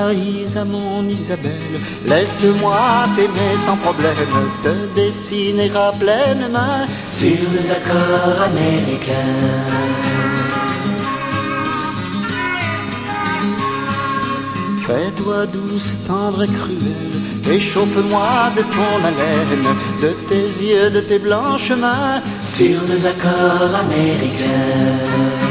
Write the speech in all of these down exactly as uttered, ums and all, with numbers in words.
Isa, Isa, mon Isabelle, laisse-moi t'aimer sans problème, te dessiner à pleine main sur des accords américains. Fais-toi douce, tendre et cruelle, échauffe-moi de ton haleine, de tes yeux, de tes blanches mains sur des accords américains.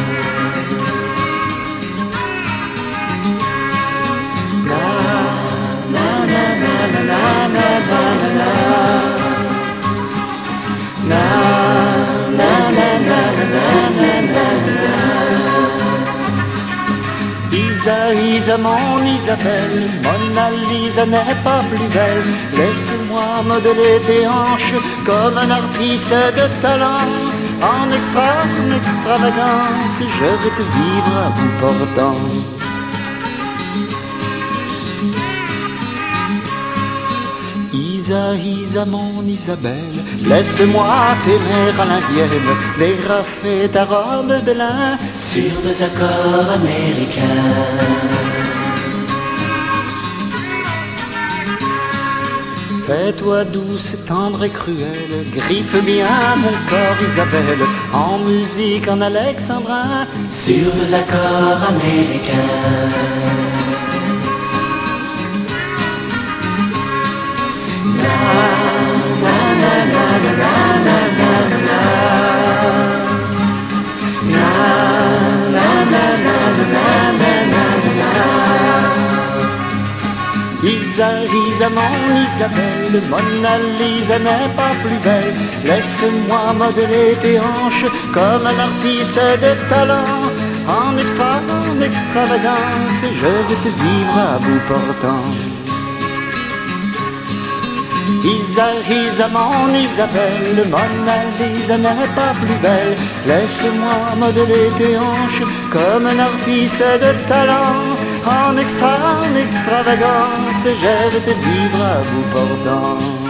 Isa, Isa, mon Isabelle, Mona Lisa n'est pas plus belle. Laisse-moi modeler tes hanches comme un artiste de talent. En extra, en extravagance, je vais te vivre à bout portant. Isa, Isa, mon Isabelle, laisse-moi t'aimer à l'indienne, dégrafer ta robe de lin sur des accords américains. Fais-toi douce, tendre et cruelle, griffe bien mon corps Isabelle, en musique en alexandrin sur des accords américains. Isa, Isa, mon Isabelle, Mona Lisa n'est pas plus belle. Laisse-moi modeler tes hanches comme un artiste de talent. En extra, en extravagance, je vais te vivre à bout portant. Isa, Isa, mon Isabelle, Mona Lisa n'est pas plus belle. Laisse-moi modeler tes hanches comme un artiste de talent. En extra, en extravagance, je vais te vivre à bout portant.